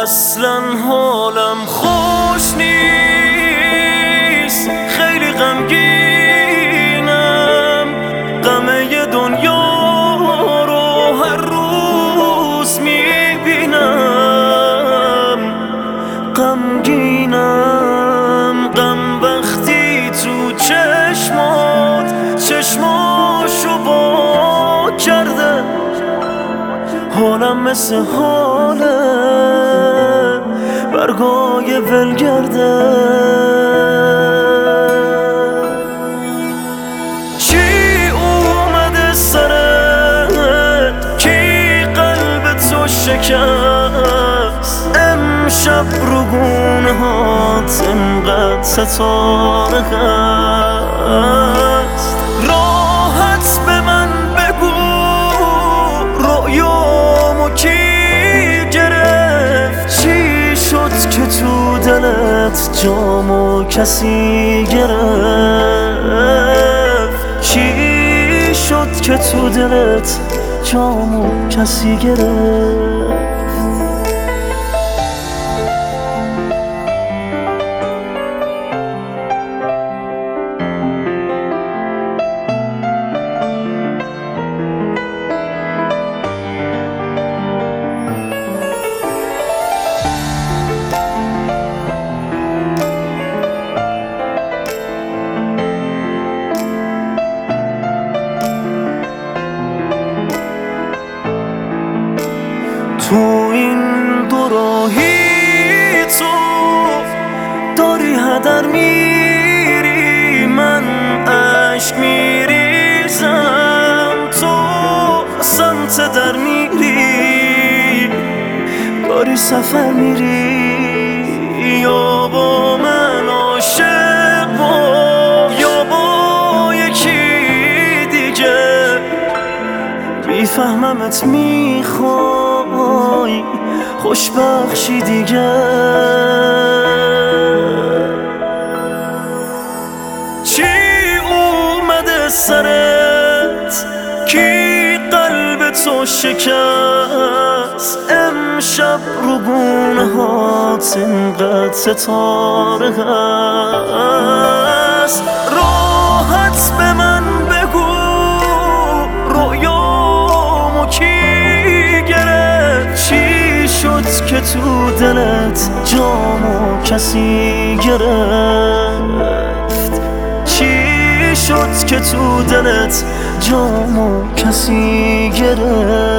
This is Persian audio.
اصلا حالم خوش نیست، خیلی غمگینم. غم دنیا رو هر روز میبینم. غمگینم، غم وقتی تو چشماشو با کرده. حالم مثل حال برگای ولگرده. چی اومده سرت؟ کی قلب تو شکست؟ امشب رو گونه هات انقدر ستاره هست. راحت به من بگو رویامو کی گرفت؟ چی شد که تو دلت جامو کسی گرفت؟ چی شد که تو دلت جامو کسی گرفت؟ تو این دوراهی تو داری هدر میری، من عشق میریزم، تو سمت در میری، داری سفر میری. یا با من عاشق یا با یکی دیگه. میفهممت میخوای خوشبخشی دیگه. چی اومده سرت؟ کی قلب تو شکست؟ امشب رو گونه هات انقدر ستاره هست. راحت به من بگو رویامو کی گرفت؟ چی شد که تو دلت جامو کسی گرفت؟ چی شد که تو دلت جامو کسی گرفت؟